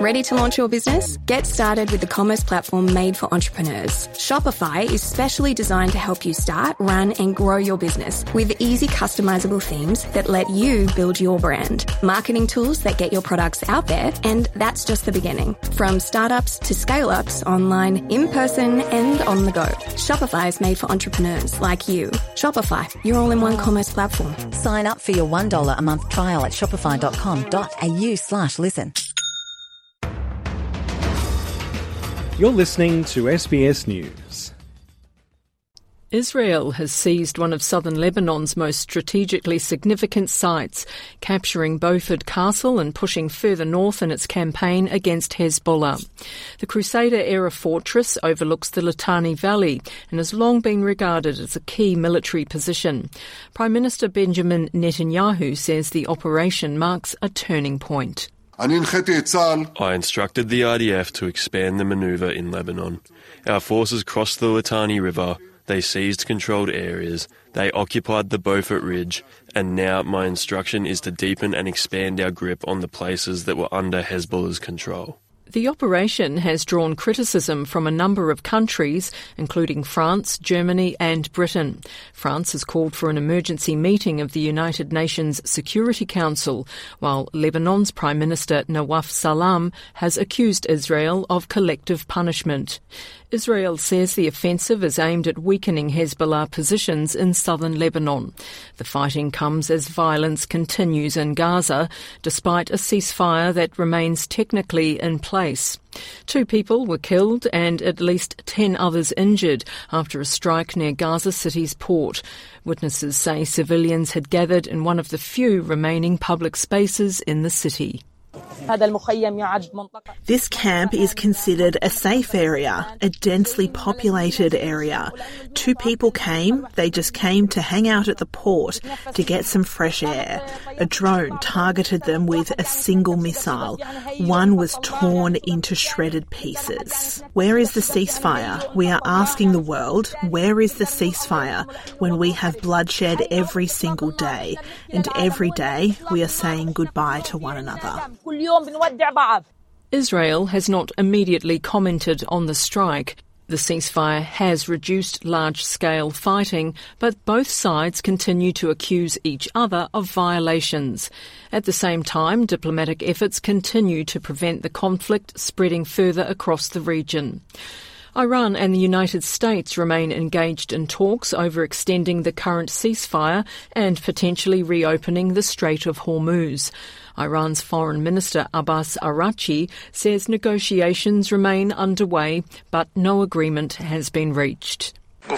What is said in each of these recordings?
Ready to launch your business? Get started with the commerce platform made for entrepreneurs. Shopify is specially designed to help you start, run, and grow your business with easy customizable themes that let you build your brand, marketing tools that get your products out there, and that's just the beginning. From startups to scale-ups, online, in person, and on the go. Shopify is made for entrepreneurs like you. Shopify, your all-in-one commerce platform. Sign up for your $1 a month trial at shopify.com.au/listen. You're listening to SBS News. Israel has seized one of southern Lebanon's most strategically significant sites, capturing Beaufort Castle and pushing further north in its campaign against Hezbollah. The Crusader-era fortress overlooks the Litani Valley and has long been regarded as a key military position. Prime Minister Benjamin Netanyahu says the operation marks a turning point. I instructed the IDF to expand the manoeuvre in Lebanon. Our forces crossed the Litani River, they seized controlled areas, they occupied the Beaufort Ridge, and now my instruction is to deepen and expand our grip on the places that were under Hezbollah's control. The operation has drawn criticism from a number of countries, including France, Germany and Britain. France has called for an emergency meeting of the United Nations Security Council, while Lebanon's Prime Minister Nawaf Salam has accused Israel of collective punishment. Israel says the offensive is aimed at weakening Hezbollah positions in southern Lebanon. The fighting comes as violence continues in Gaza, despite a ceasefire that remains technically in place. 2 people were killed and at least 10 others injured after a strike near Gaza City's port. Witnesses say civilians had gathered in one of the few remaining public spaces in the city. This camp is considered a safe area, a densely populated area. 2 people came, they just came to hang out at the port to get some fresh air. A drone targeted them with a single missile. One was torn into shredded pieces. Where is the ceasefire? We are asking the world, where is the ceasefire when we have bloodshed every single day? And every day we are saying goodbye to one another. Israel has not immediately commented on the strike. The ceasefire has reduced large-scale fighting, but both sides continue to accuse each other of violations. At the same time, diplomatic efforts continue to prevent the conflict spreading further across the region. Iran and the United States remain engaged in talks over extending the current ceasefire and potentially reopening the Strait of Hormuz. Iran's Foreign Minister Abbas Araghchi says negotiations remain underway, but no agreement has been reached.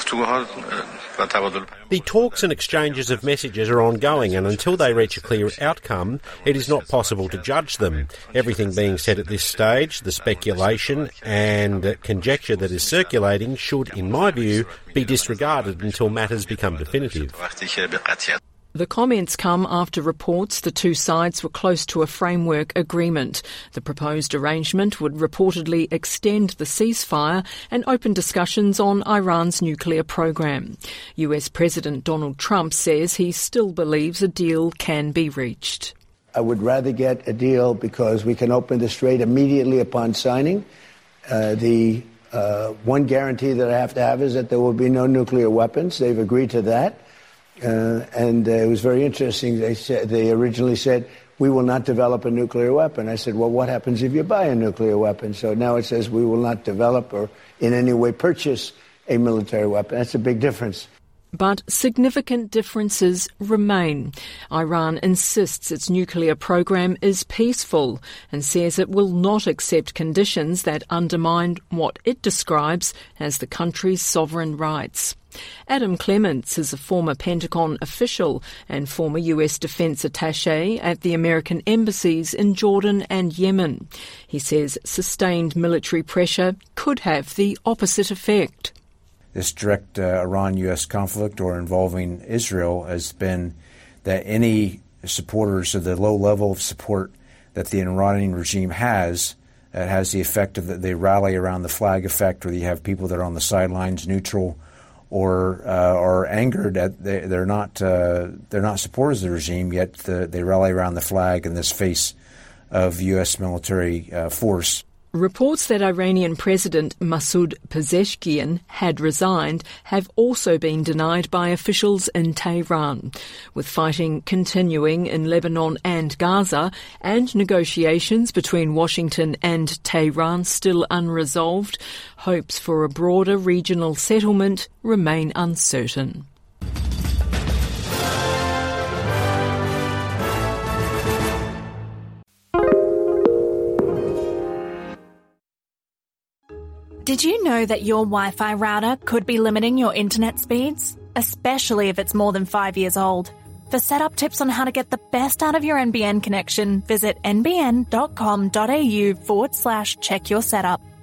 The talks and exchanges of messages are ongoing, and until they reach a clear outcome, it is not possible to judge them. Everything being said at this stage, the speculation and conjecture that is circulating should, in my view, be disregarded until matters become definitive. The comments come after reports the 2 sides were close to a framework agreement. The proposed arrangement would reportedly extend the ceasefire and open discussions on Iran's nuclear program. US President Donald Trump says he still believes a deal can be reached. I would rather get a deal because we can open the strait immediately upon signing. The one guarantee that I have to have is that there will be no nuclear weapons. They've agreed to that. And it was very interesting. They originally said, we will not develop a nuclear weapon. I said, well, what happens if you buy a nuclear weapon? So now it says we will not develop or in any way purchase a military weapon. That's a big difference. But significant differences remain. Iran insists its nuclear program is peaceful and says it will not accept conditions that undermine what it describes as the country's sovereign rights. Adam Clements is a former Pentagon official and former US defense attaché at the American embassies in Jordan and Yemen. He says sustained military pressure could have the opposite effect. This direct Iran-US conflict or involving Israel has been that any supporters of the low level of support that the Iranian regime has, it has the effect of that they rally around the flag effect, where you have people that are on the sidelines, neutral, or are angered at they're not supporters of the regime, yet they rally around the flag in this face of U.S. military force. Reports that Iranian President Masoud Pezeshkian had resigned have also been denied by officials in Tehran. With fighting continuing in Lebanon and Gaza and negotiations between Washington and Tehran still unresolved, hopes for a broader regional settlement remain uncertain. Did you know that your Wi-Fi router could be limiting your internet speeds? Especially if it's more than 5 years old. For setup tips on how to get the best out of your NBN connection, visit nbn.com.au/check your setup.